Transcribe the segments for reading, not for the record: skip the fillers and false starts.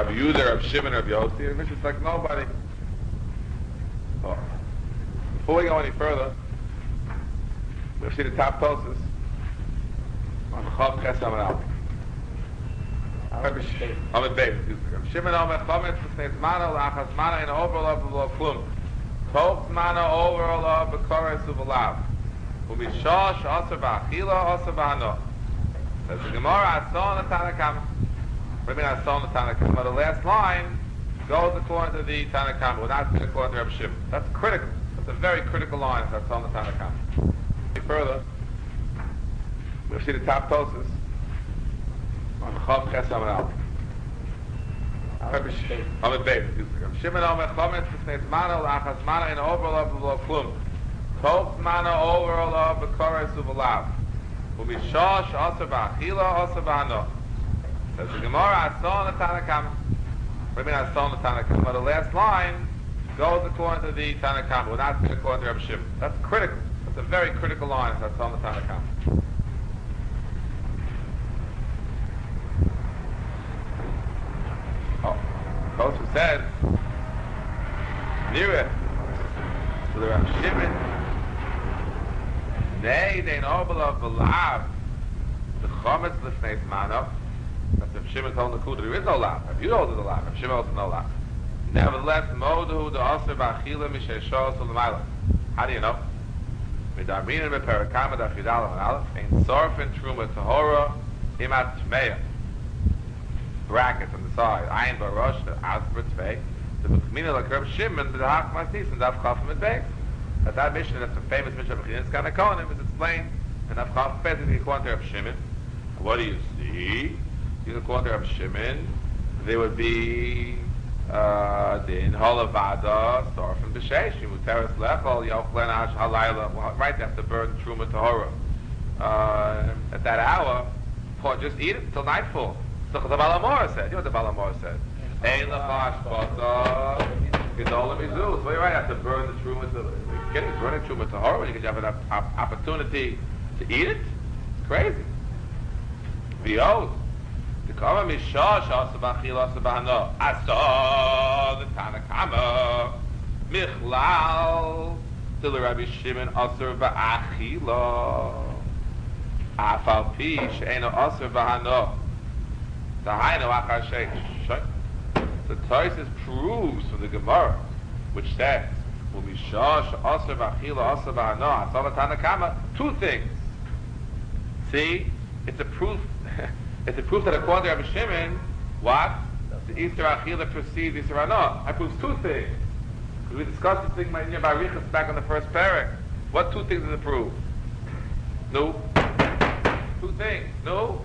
Rabbi Yehuda, Rabbi Shimon, Rabbi Yossi, and it's just like nobody. Oh. Before we go any further, we'll see the top Tosas on Chav Ches Amud Aleph. Amud Beis. Rabbi Shimon Omer Chometz B'Snei Zmano L'Achas Zmano in Overlav V'Lo Klum. Tov Zmano Overlav B'Kores U'V'Lav. U'Mishosh Aser B'Achila Aser B'Hano. Says the Gemara, Ason L'Tana Kama. What do you mean Ason L'Tana Kama? The last line goes according to the Tana Kama. We're not according to Rabbi Shimon. That's critical. That's a very critical line. That's Ason L'Tana Kama. Further, we'll see the top Tosas on Chav Ches Amud Aleph. Amud Beis. Shimon Omer Chometz B'Snei Zmano L'Achas Zmano in Overlav V'Lo Klum. Tov Zmano Overlav B'Kores U'V'Lav. U'Mishosh Aser B'Achila Aser B'Hano. Says the Gemara, Ason L'Tana Kama. What do you mean Ason L'Tana Kama? The last line goes according to the Tana Kama. We're not according to Rabbi Shimon. That's critical. That's a very critical line. That's on the Tana Kama. Tosfos says, near it, to the Rabbi Shimon, Nei dein Obel V'Lav, the Chometz L'Fnei Zmano. That's Rabbi Shimon told the Kudah, there is no lav. Rabbi Yehuda holds the lav. Rabbi Shimon holds no lav. Nevertheless, Modu the Aser B'Achila Mishay Shos L'Mayla. How do you know? Midarminin B'Perakama Daf Yud Aleph and Aleph Ein Sorfen Truma Tahora Imat Tmeya. Brackets on the side. Ayin Barosh the Asper Tvei. The B'Kmina like Rabbi Shimon B'Dahak Masis and Daf Chafim and Beis. That mission, that's a famous mission of Chinas Kana Kohanim, is explained in Daf Chafim Beis. If you go to Rabbi Shimon, what do you see? You can go to Rabbi Shimon. There would be Din Holavada, Sorfen B'Sheish, Muteres Lechol, Yochlen Ash Halayla, right after burn Truma Tahora. At that hour, just eat it until nightfall. So what the Balamor said. You know what the Balamor said? Ein Lachash Bata, Gedola Mizu. So you're right, after burn the Truma Tahora. You're getting burning Truma Tahora when you can have an opportunity to eat it? It's crazy. V'yos. The Kama Mishosh Aser B'Achila Aser B'Hano. Asa the Tana Kama Michlal till the Rabbi Shimon Aser B'Achila Afal Pi She'eno Aser B'Hano Tahainu Achar Sheish. The Tosfos proves from the Gemara, which says Mishosh Aser B'Achila Aser B'Hano Asa the Tana Kama. Two things. See, it's a proof. It's a proof that according to Rabbi Shimon, what? The Easter Achila precedes Easter Hana. I proves two things. Because we discussed this thing by Barichas back on the first parak. What two things does it prove? No. Two things. No.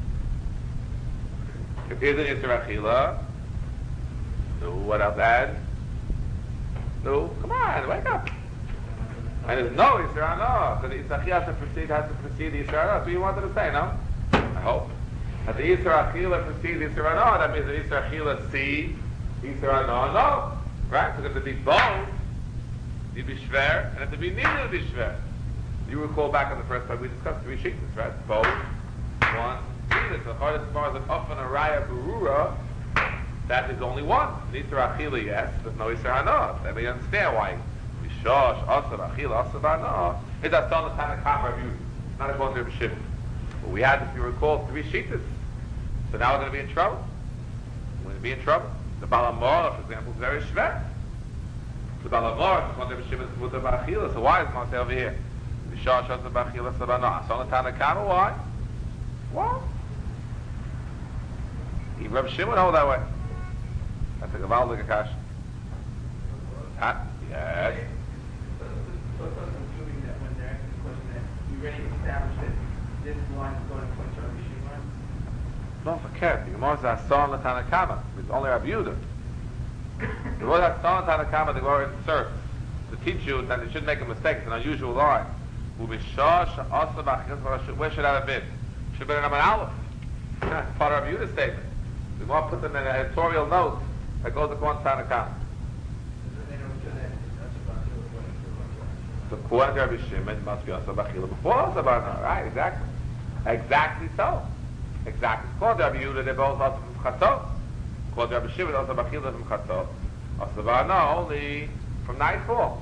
If it isn't Easter Achila, no. What else add? No. Come on, wake up. And there's no Easter Hana. So the Easter Achila has to precede Easter Hana. That's what you wanted to say, no? I hope. That the Yisra Achila precedes Yisra Hana, that means the Yisra Achila sees Yisra Hana, no. Right? Because if it be both, you'd be shver, and if it be neither, it'd be shver. You recall back on the first part, we discussed three sheets, right? Both, one, neither. So as far as an often a raya berura, that is only one. The Yisra Achila, yes, but no Yisra Hana. Then we understand why. Mishosh, Aser, Achila, Aser, Hana. It's that son of Tana Kama of you, not according to Rabbi Shimon. But we had, if you recall, three sheetas. So now we're going to be in trouble. We're going to be in trouble. The Balamor, for example, is very shver. The Balamor is one of the Shivas Mutter B'Achila. So why is it say over here? The Shah Shah B'Achila Sabana. So on the Tana Kama, why? What? Even Rabbi Shimon hold that way. That's a Gavaldik Akash. Yes. So it's also assuming that when they're asking the question that you already established that this line is going to point to Rabbi Shimon. No, forget. The Gemara says Asan L'Tana Kama. It's only Rabbi Yehuda. The word Asan L'Tana Kama, the Gemara inserts to teach you that you shouldn't make a mistake. It's an unusual line. Where should that have been? Should have been an Aleph. It's part of Rabbi Yehuda's statement. The Gemara puts it in an editorial note that goes according to Tana Kama. So according to Rabbi Shimon, it must be Asa B'Achila before Asa B'Hana. Right, exactly. Exactly so. Exactly. According to Rabbi Yehuda, they're both Asa from Chatzos. Called Rabbi Shimon also b'achila from chatzos. Also ba'ana only from nightfall.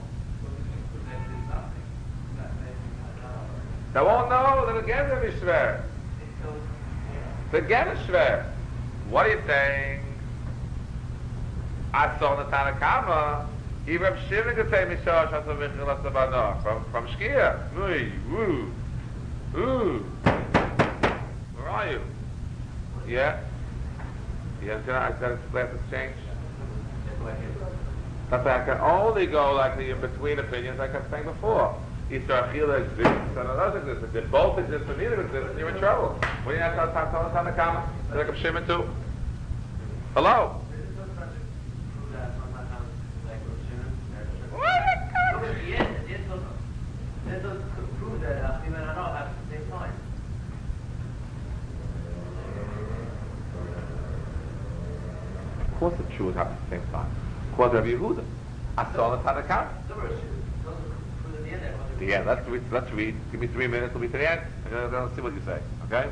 They won't know. Then again, they'll be shver. Again, it's shver. What are you saying? I saw the Tanakama. Even Reb Shimon could say Mishash Asa Vichil Asa Bana from Shkia. Woo. Where are you? Yeah? You understand? I said it's glasses change. That's why I can only go like the in between opinions like I was saying before. Either Achila exists and another exists. If they both exist but neither exists, then you're in trouble. What do you have to tell the Tanakama? Like Reb Shimon too? Hello? Of course the Jews happen at the same time. Quote Rabbi Yehuda. I saw the Tanakh. The end. Let's read. Give me 3 minutes. We'll be to the end. I'm going to see what you say. Okay?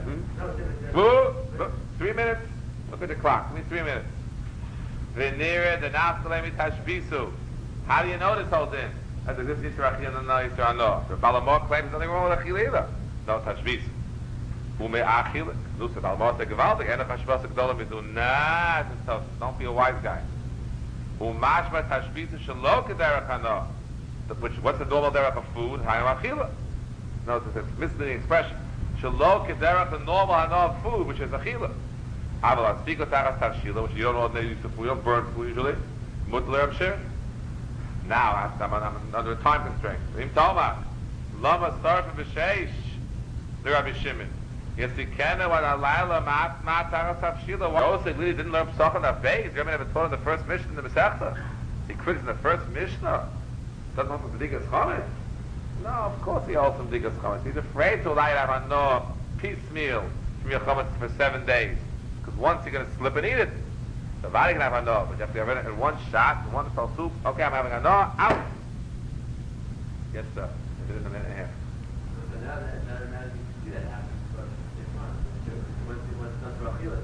3 minutes. Look at the clock. Give me 3 minutes. V'nira the naftalemi tashbisu. How do you know this whole thing? As this Yisra Achil and Yisra Ano. The Balamor claims there's nothing wrong with Achil either. No tashbisu. Ume Achil. Lusa Balamor said Gewaldig. Enach Hashvasa Gdola Mizu. Nah, it's tough. Don't be a wise guy. Umashma tashbisu shelo kederach Ano. What's the normal derech of food? Hayam Achila. No, it's misleading expression. Shelo kederach the normal Ano of food, which is Achila. Aval Aspiko Taras Tavshila, which you don't ordinarily use the food. You don't burn food usually. Mutler Abshir. Now, I'm under a time constraint. Im Talmud. Lama Sarfa B'Sheish. The Rabbi Shimon. Yes, he can. What Alayla Mat Taras Tavshila. Joseph really didn't learn Pesach on that base. You never taught in the first mission in the Masechta. He quit in the first Mishnah. Doesn't have the Digas Chametz. No, of course he holds some Digas Chametz. He's afraid to allow you to have a no piecemeal from your Chametz for 7 days. Because once you're going to slip and eat it. So Vali can have a no, but you have to have it in one shot, in one fell soup. Okay, I'm having a no, out. Yes, sir. It is a minute and a half. So now that matters, you can see that happen, but it's not. What's not Rachila,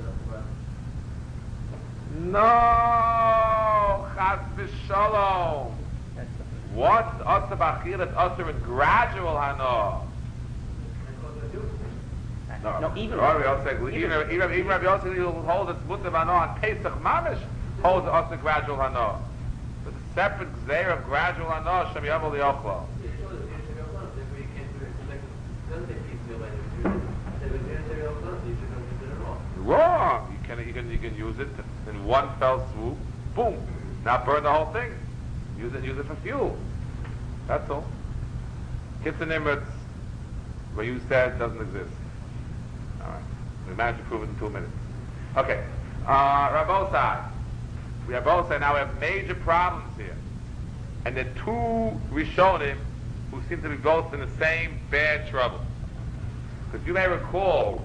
no, Chas v'shalom. What's Asa B'Achil? It's Asa in gradual Hano. No, even Rabbi Yosef who holds its Mutav Hano on Pesach Mamish holds Asa gradual Hano. There's a separate Gzeir of gradual Hano, Shem Yavel Yochlo. Wrong. You can use it in one fell swoop. Boom. Not burn the whole thing. Use it for fuel. That's all. Kitzur Nimrod, what you said doesn't exist. All right. We managed to prove it in 2 minutes. Okay. Rabosai. We have both said now we have major problems here. And the two Rishonim who seem to be both in the same bad trouble. Because you may recall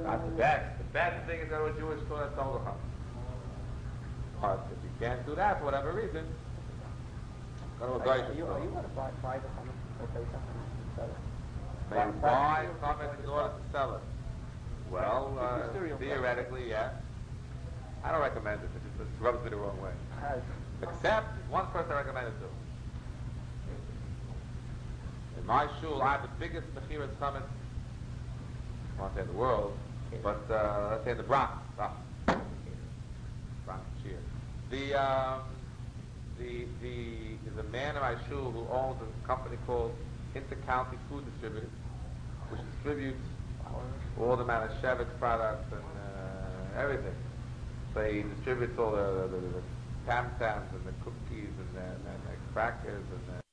Not the best. The best thing is go to a Jewish school that's Talmud Chacham. But if you can't do that for whatever reason, go to a guy. Are you going to buy the chametz for Pesach and sell it? May you buy chametz in order to sell it? Well, theoretically, yes. I don't recommend it. It just rubs me the wrong way. Except one person I recommend it to. In my shul, I have the biggest mechiras chametz. I won't say in the world, but let's say in the Bronx. Bronx cheer. There's a man in my shul who owns a company called Intercounty Food Distributors, which distributes all the Manischewitz products and everything. So he distributes all the Tam Tams and the cookies and the crackers and the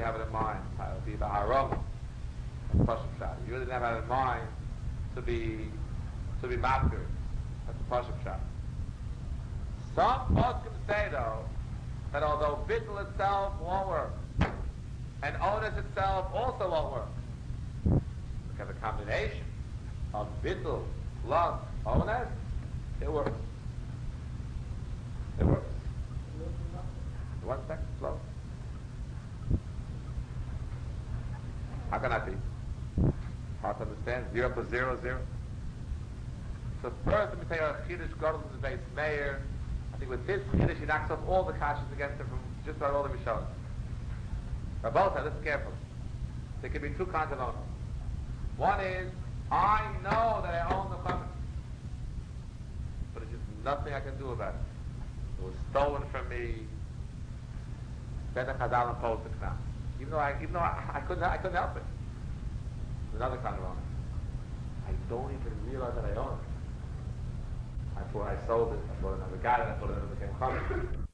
have it in mind. It would be the haram. That's Pashup Shot. You really never have it in mind to be master. That's the Pashup Shot. Some poskim say though that although bittul itself won't work, and onus itself also won't work, because a combination of bittul plus onus, it works. It works. 1 second, slow. How can that be? Hard to understand. 0 plus 0 is 0. So first, let me tell you a Chiddush Gadol in the base Meir. I think with this Chiddush, he knocks off all the kashas against him from just about all the Rishonim. Rabbatai, listen carefully. There can be two kinds of owners. One is, I know that I own the chametz, but it's just nothing I can do about it. It was stolen from me. Ben Chazal imposed the knas. Even though I couldn't help it. There's another kind of owner. I don't even realize that I own it. I thought I sold it. I thought I never got it. I thought it never became chametz.